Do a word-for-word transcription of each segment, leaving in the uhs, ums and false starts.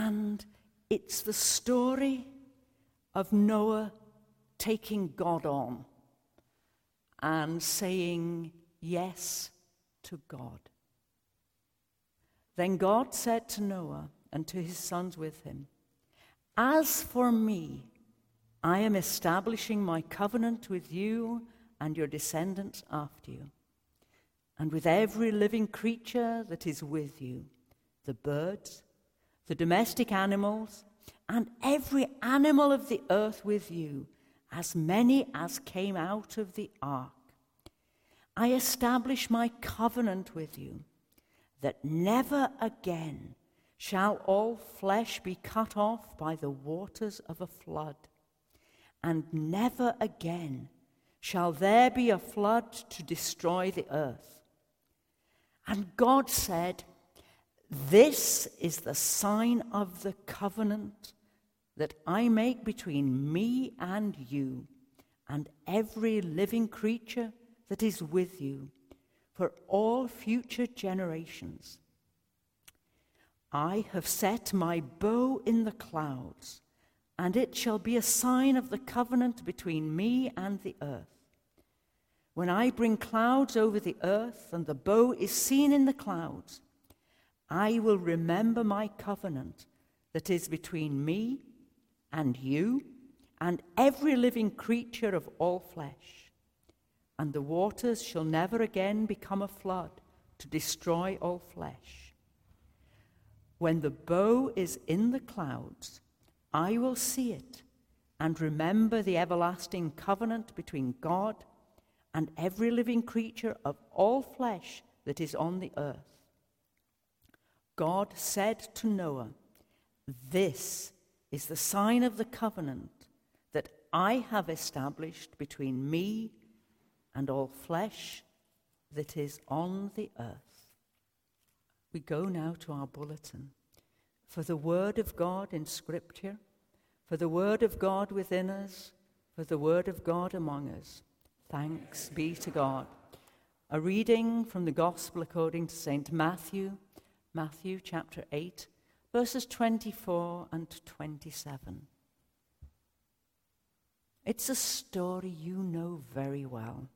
And it's the story of Noah taking God on and saying yes to God. Then God said to Noah and to his sons with him, "As for me, I am establishing my covenant with you and your descendants after you, and with every living creature that is with you, the birds, the domestic animals, and every animal of the earth with you, as many as came out of the ark. I establish my covenant with you, that never again shall all flesh be cut off by the waters of a flood, and never again shall there be a flood to destroy the earth." And God said, "This is the sign of the covenant that I make between me and you and every living creature that is with you for all future generations. I have set my bow in the clouds, and it shall be a sign of the covenant between me and the earth. When I bring clouds over the earth and the bow is seen in the clouds, I will remember my covenant that is between me and you and every living creature of all flesh. And the waters shall never again become a flood to destroy all flesh. When the bow is in the clouds, I will see it and remember the everlasting covenant between God and every living creature of all flesh that is on the earth." God said to Noah, "This is the sign of the covenant that I have established between me and all flesh that is on the earth." We go now to our bulletin. For the word of God in Scripture, for the word of God within us, for the word of God among us. Thanks be to God. A reading from the Gospel according to Saint Matthew, Matthew chapter eight, verses twenty-four and twenty-seven. It's a story you know very well.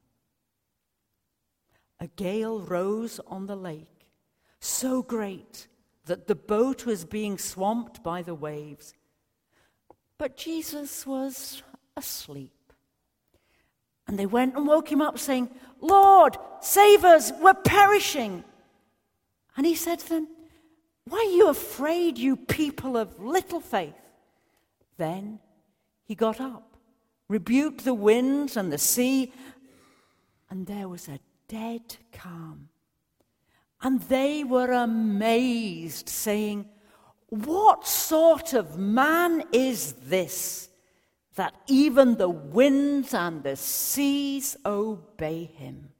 A gale rose on the lake, so great that the boat was being swamped by the waves. But Jesus was asleep. And they went and woke him up, saying, "Lord, save us, we're perishing." And he said to them, "Why are you afraid, you people of little faith?" Then he got up, rebuked the winds and the sea, and there was a dead calm. And they were amazed, saying, "What sort of man is this, that even the winds and the seas obey him?"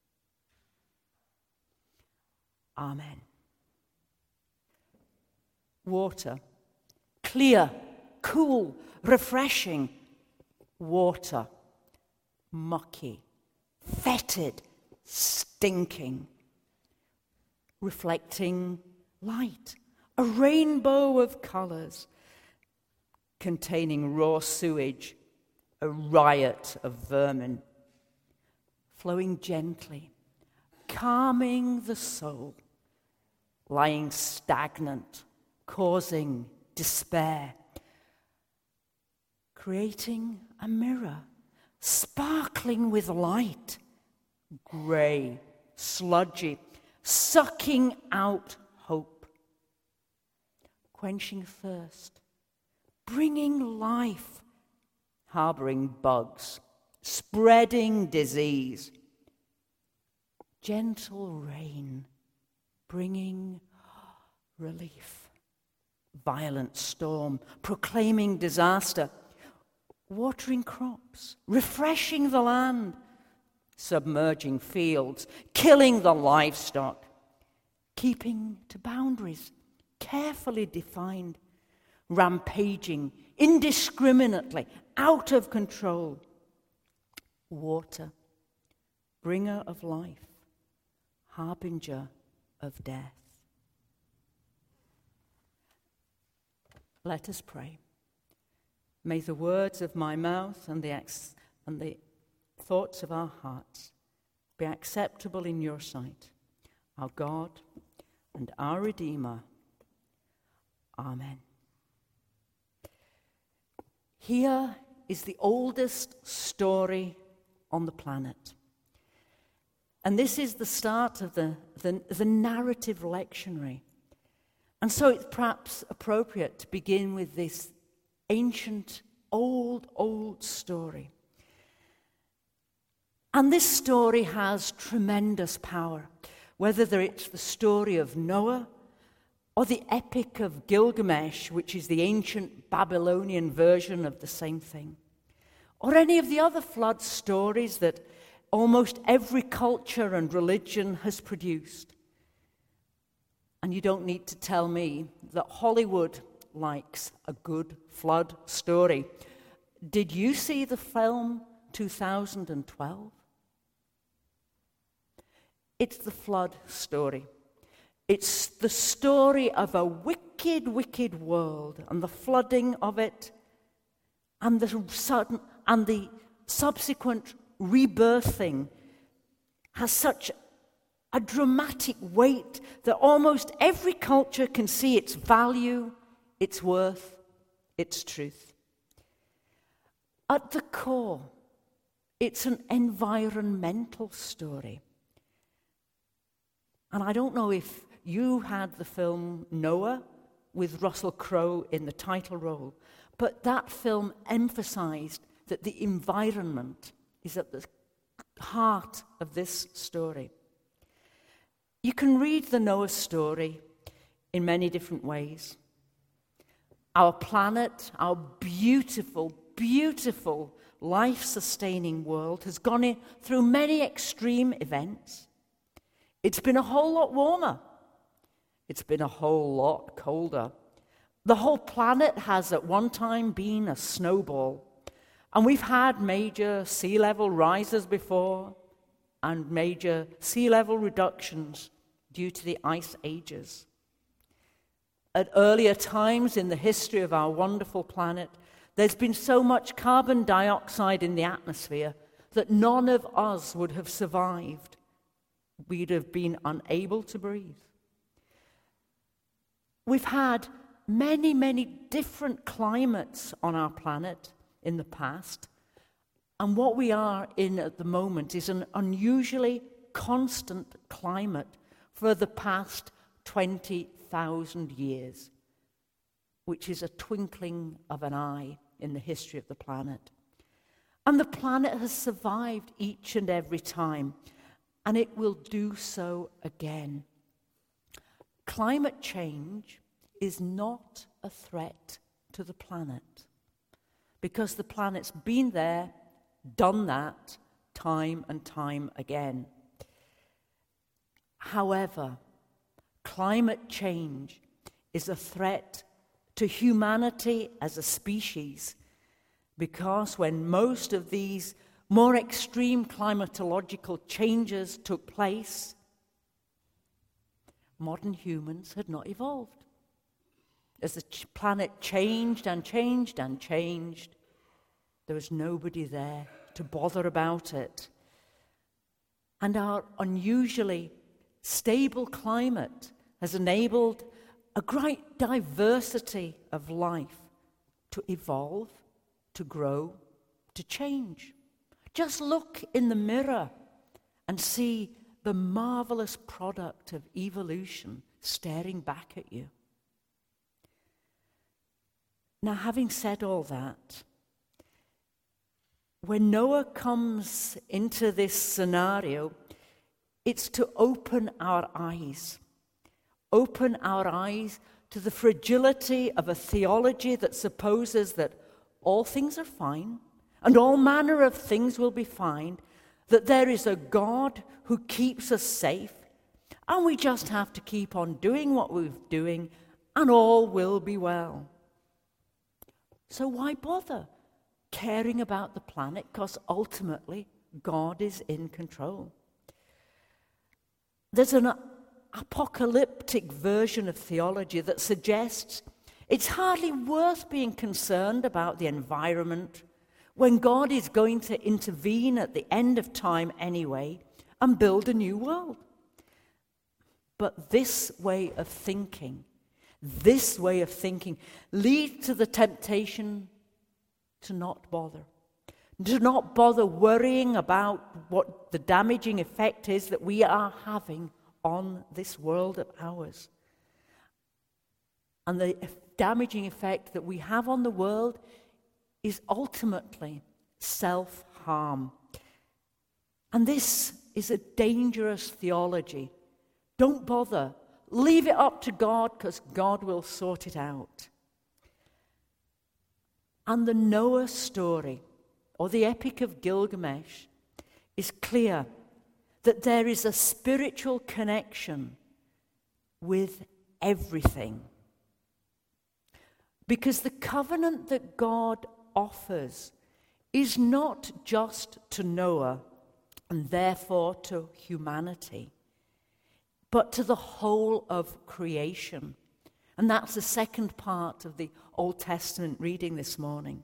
Amen. Water, clear, cool, refreshing. Water, mucky, fetid, stinking, reflecting light, a rainbow of colors, containing raw sewage, a riot of vermin, flowing gently, calming the soul, lying stagnant, causing despair, creating a mirror, sparkling with light, grey, sludgy, sucking out hope, quenching thirst, bringing life, harboring bugs, spreading disease, gentle rain, bringing relief, violent storm, proclaiming disaster, watering crops, refreshing the land, submerging fields, killing the livestock, keeping to boundaries carefully defined, rampaging indiscriminately, out of control. Water, bringer of life, harbinger of death. Let us pray. May the words of my mouth and the, ex- and the thoughts of our hearts be acceptable in your sight, our God and our Redeemer. Amen. Here is the oldest story on the planet. And this is the start of the, the, the narrative lectionary. And so it's perhaps appropriate to begin with this ancient, old, old story. And this story has tremendous power, whether it's the story of Noah or the Epic of Gilgamesh, which is the ancient Babylonian version of the same thing, or any of the other flood stories that almost every culture and religion has produced. And you don't need to tell me that Hollywood likes a good flood story. Did you see the film two thousand twelve? It's the flood story. It's the story of a wicked, wicked world and the flooding of it and the sudden and the subsequent rebirthing has such a dramatic weight that almost every culture can see its value, its worth, its truth. At the core, it's an environmental story. And I don't know if you had the film Noah with Russell Crowe in the title role, but that film emphasized that the environment is at the heart of this story. You can read the Noah story in many different ways. Our planet, our beautiful, beautiful, life-sustaining world has gone in through many extreme events. It's been a whole lot warmer. It's been a whole lot colder. The whole planet has at one time been a snowball. And we've had major sea level rises before and major sea level reductions due to the ice ages. At earlier times in the history of our wonderful planet, there's been so much carbon dioxide in the atmosphere that none of us would have survived. We'd have been unable to breathe. We've had many, many different climates on our planet in the past, and what we are in at the moment is an unusually constant climate for the past twenty thousand years, which is a twinkling of an eye in the history of the planet. And the planet has survived each and every time, and it will do so again. Climate change is not a threat to the planet, because the planet's been there, done that, time and time again. However, climate change is a threat to humanity as a species, because when most of these more extreme climatological changes took place, modern humans had not evolved. As the ch- planet changed and changed and changed, there was nobody there to bother about it. And our unusually stable climate has enabled a great diversity of life to evolve, to grow, to change. Just look in the mirror and see the marvelous product of evolution staring back at you. Now, having said all that, when Noah comes into this scenario, it's to open our eyes. Open our eyes to the fragility of a theology that supposes that all things are fine and all manner of things will be fine, that there is a God who keeps us safe, and we just have to keep on doing what we're doing and all will be well. So why bother caring about the planet? Because ultimately, God is in control. There's an apocalyptic version of theology that suggests It's hardly worth being concerned about the environment when God is going to intervene at the end of time anyway and build a new world. But this way of thinking, this way of thinking leads to the temptation to not bother. To not bother worrying about what the damaging effect is that we are having on this world of ours. And the damaging effect that we have on the world is ultimately self-harm. And this is a dangerous theology. Don't bother. Leave it up to God, because God will sort it out. And the Noah story, or the Epic of Gilgamesh, is clear that there is a spiritual connection with everything. Because the covenant that God offers is not just to Noah and therefore to humanity, but to the whole of creation. And that's the second part of the Old Testament reading this morning.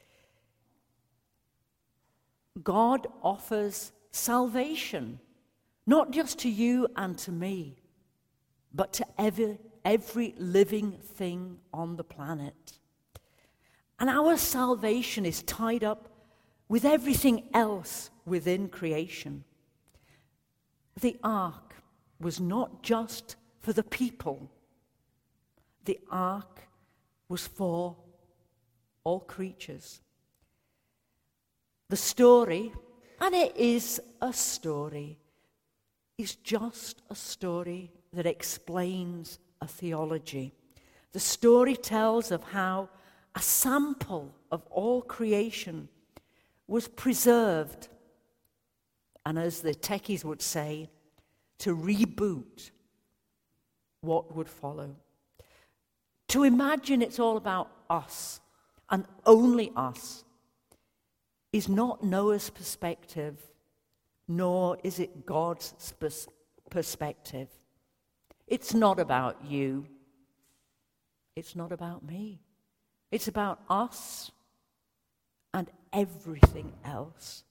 God offers salvation, not just to you and to me, but to every, every living thing on the planet. And our salvation is tied up with everything else within creation. The ark was not just for the people. The ark was for all creatures. The story, and it is a story, is just a story that explains a theology. The story tells of how a sample of all creation was preserved, and as the techies would say, to reboot what would follow. To imagine it's all about us, and only us, is not Noah's perspective, nor is it God's sp- perspective. It's not about you. It's not about me. It's about us and everything else.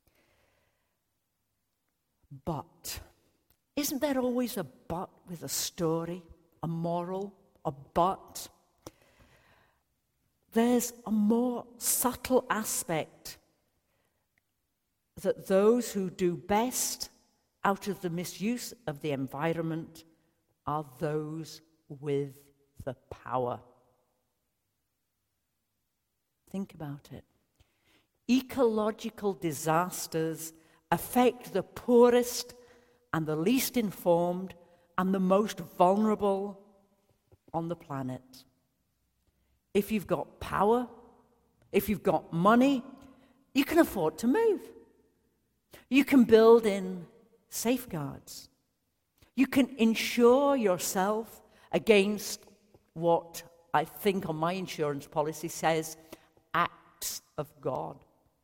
But, isn't there always a but with a story, a moral, a but? There's a more subtle aspect that those who do best out of the misuse of the environment are those with the power. Think about it. Ecological disasters affect the poorest and the least informed and the most vulnerable on the planet. If you've got power, if you've got money, you can afford to move. You can build in safeguards. You can insure yourself against what I think on my insurance policy says, acts of God.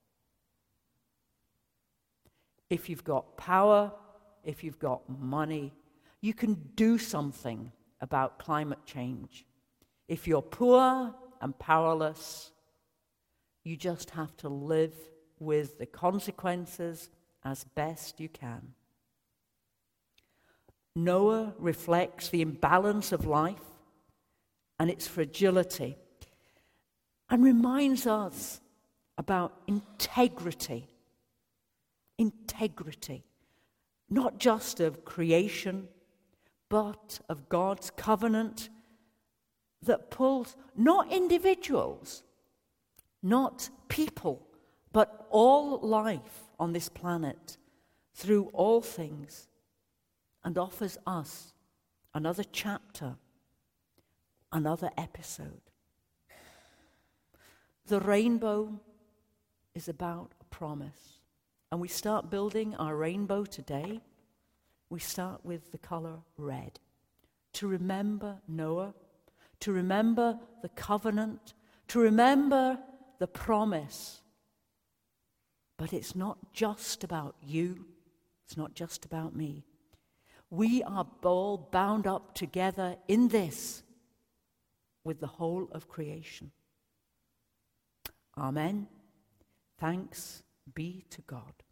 If you've got power, if you've got money, you can do something about climate change. If you're poor and powerless, you just have to live with the consequences as best you can. Noah reflects the imbalance of life and its fragility and reminds us about integrity. Integrity, not just of creation, but of God's covenant that pulls not individuals, not people, but all life on this planet through all things, and offers us another chapter, another episode. The rainbow is about a promise. And we start building our rainbow today. We start with the color red. To remember Noah, to remember the covenant, to remember the promise. But it's not just about you. It's not just about me. We are all bound up together in this. with the whole of creation. Amen. Thanks be to God.